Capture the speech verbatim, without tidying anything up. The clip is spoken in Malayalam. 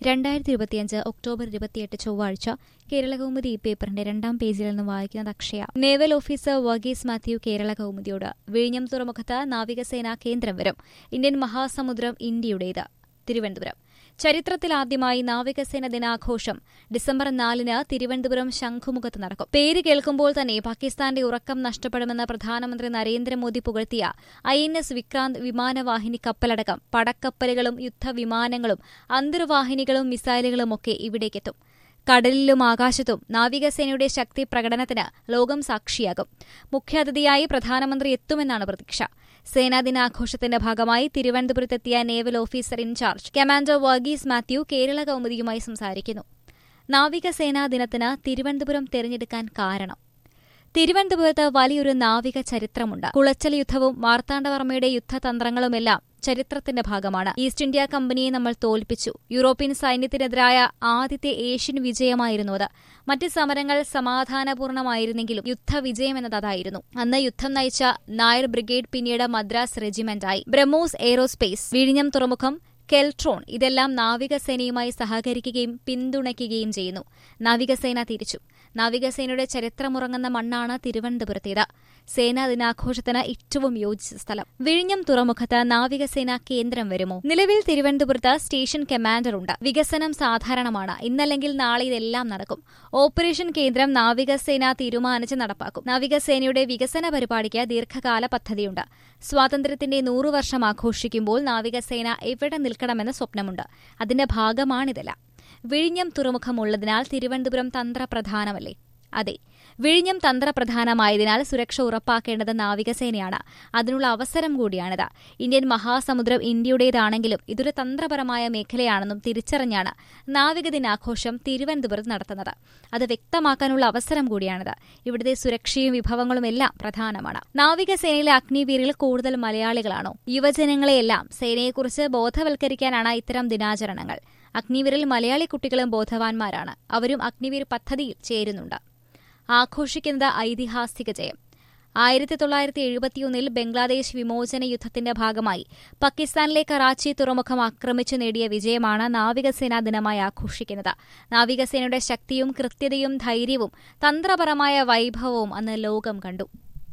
രണ്ടായിരത്തി ഇരുപത്തിയഞ്ച് ഒക്ടോബർ ഇരുപത്തിയെട്ട് ചൊവ്വാഴ്ച കേരളകൗമുദി പേപ്പറിന്റെ രണ്ടാം പേജിൽ നിന്ന് വായിക്കുന്നത് അക്ഷയ. നേവൽ ഓഫീസർ വർഗീസ് മാത്യു കേരള കൗമുദിയോട് വിഴിഞ്ഞം തുറമുഖത്ത് നാവികസേനാ കേന്ദ്രം വരും. ഇന്ത്യൻ മഹാസമുദ്രം ഇന്ത്യയുടേത്. തിരുവനന്തപുരം. ചരിത്രത്തിലാദ്യമായി നാവികസേന ദിനാഘോഷം ഡിസംബർ നാലിന് തിരുവനന്തപുരം ശംഖുമുഖത്ത് നടക്കും. പേര് കേൾക്കുമ്പോൾ തന്നെ പാകിസ്ഥാന്റെ ഉറക്കം നഷ്ടപ്പെടുമെന്ന് പ്രധാനമന്ത്രി നരേന്ദ്രമോദി പുകഴ്ത്തിയ ഐ എൻ എസ് വിക്രാന്ത് വിമാനവാഹിനി കപ്പലടക്കം പടക്കപ്പലുകളും യുദ്ധവിമാനങ്ങളും അന്തർവാഹിനികളും മിസൈലുകളുമൊക്കെ ഇവിടേക്കെത്തും. കടലിലും ആകാശത്തും നാവികസേനയുടെ ശക്തി പ്രകടനത്തിന് ലോകം സാക്ഷിയാകും. മുഖ്യാതിഥിയായി പ്രധാനമന്ത്രി എത്തുമെന്നാണ് പ്രതീക്ഷ. സേനാദിനാഘോഷത്തിന്റെ ഭാഗമായി തിരുവനന്തപുരത്തെത്തിയ naval officer in charge commander Varghese Mathew Kerala കൗമുദിയുമായി സംസാരിക്കുന്നു. നാവികസേനാ ദിനത്തിന് തിരുവനന്തപുരം തെരഞ്ഞെടുക്കാൻ കാരണം? തിരുവനന്തപുരത്ത് വലിയൊരു നാവിക ചരിത്രമുണ്ട്. കുളച്ചൽ യുദ്ധവും മാർത്താണ്ഡവർമ്മയുടെ യുദ്ധതന്ത്രങ്ങളുമെല്ലാം ചരിത്രത്തിന്റെ ഭാഗമാണ്. ഈസ്റ്റ് ഇന്ത്യ കമ്പനിയെ നമ്മൾ തോൽപ്പിച്ചു. യൂറോപ്യൻ സൈന്യത്തിനെതിരായ ആദ്യത്തെ ഏഷ്യൻ വിജയമായിരുന്നു അത്. മറ്റ് സമരങ്ങൾ സമാധാനപൂർണമായിരുന്നെങ്കിലും യുദ്ധവിജയമെന്നത് അതായിരുന്നു. അന്ന് യുദ്ധം നയിച്ച നായർ ബ്രിഗേഡ് പിന്നീട് മദ്രാസ് റെജിമെന്റായി. ബ്രഹ്മോസ് എയ്റോസ്പേസ്, വിഴിഞ്ഞം തുറമുഖം, കെൽട്രോൺ ഇതെല്ലാം നാവികസേനയുമായി സഹകരിക്കുകയും പിന്തുണയ്ക്കുകയും ചെയ്യുന്നു. നാവികസേന തിരിച്ചു. നാവികസേനയുടെ ചരിത്രമുറങ്ങുന്ന മണ്ണാണ് തിരുവനന്തപുരത്തേത്. സേനാ ദിനാഘോഷത്തിന് ഏറ്റവും യോജിച്ച സ്ഥലം. വിഴിഞ്ഞം തുറമുഖത്ത് നാവികസേനാ കേന്ദ്രം വരുമോ? നിലവിൽ തിരുവനന്തപുരത്ത് സ്റ്റേഷൻ കമാൻഡറുണ്ട്. വികസനം സാധാരണമാണ്. ഇന്നല്ലെങ്കിൽ നാളെ ഇതെല്ലാം നടക്കും. ഓപ്പറേഷൻ കേന്ദ്രം നാവികസേന തീരുമാനിച്ച് നടപ്പാക്കും. നാവികസേനയുടെ വികസന പരിപാടിക്ക് ദീർഘകാല പദ്ധതിയുണ്ട്. സ്വാതന്ത്ര്യത്തിന്റെ നൂറു വർഷം ആഘോഷിക്കുമ്പോൾ നാവികസേന എവിടെ നിൽക്കണമെന്ന സ്വപ്നമുണ്ട്. അതിന്റെ ഭാഗമാണിതെല്ലാം. വിഴിഞ്ഞം തുറമുഖമുള്ളതിനാൽ തിരുവനന്തപുരം തന്ത്രപ്രധാനമല്ലേ? അതെ, വിഴിഞ്ഞം തന്ത്രപ്രധാനമായതിനാൽ സുരക്ഷ ഉറപ്പാക്കേണ്ടത് നാവികസേനയാണ്. അതിനുള്ള അവസരം കൂടിയാണിത്. ഇന്ത്യൻ മഹാസമുദ്രം ഇന്ത്യയുടേതാണെങ്കിലും ഇതൊരു തന്ത്രപരമായ മേഖലയാണെന്നും തിരിച്ചറിഞ്ഞാണ് നാവിക ദിനാഘോഷം തിരുവനന്തപുരത്ത് നടത്തുന്നത്. അത് വ്യക്തമാക്കാനുള്ള അവസരം കൂടിയാണിത്. ഇവിടുത്തെ സുരക്ഷയും വിഭവങ്ങളുമെല്ലാം പ്രധാനമാണ്. നാവികസേനയിലെ അഗ്നിവീരിൽ കൂടുതൽ മലയാളികളാണോ? യുവജനങ്ങളെയെല്ലാം സേനയെക്കുറിച്ച് ബോധവൽക്കരിക്കാനാണ് ഇത്തരം ദിനാചരണങ്ങൾ. അഗ്നിവീരിൽ മലയാളി കുട്ടികളും ബോധവാന്മാരാണ്. അവരും അഗ്നിവീർ പദ്ധതിയിൽ ചേരുന്നുണ്ട്. ആഘോഷിക്കുന്നത് ഐതിഹാസിക ജയം. ആയിരത്തി തൊള്ളായിരത്തി എഴുപത്തിയൊന്നിൽ ബംഗ്ലാദേശ് വിമോചന യുദ്ധത്തിന്റെ ഭാഗമായി പാകിസ്ഥാനിലെ കറാച്ചി തുറമുഖം ആക്രമിച്ചു നേടിയ വിജയമാണ് നാവികസേനാ ദിനമായി ആഘോഷിക്കുന്നത്. നാവികസേനയുടെ ശക്തിയും കൃത്യതയും ധൈര്യവും തന്ത്രപരമായ വൈഭവവും അന്ന് ലോകം കണ്ടു.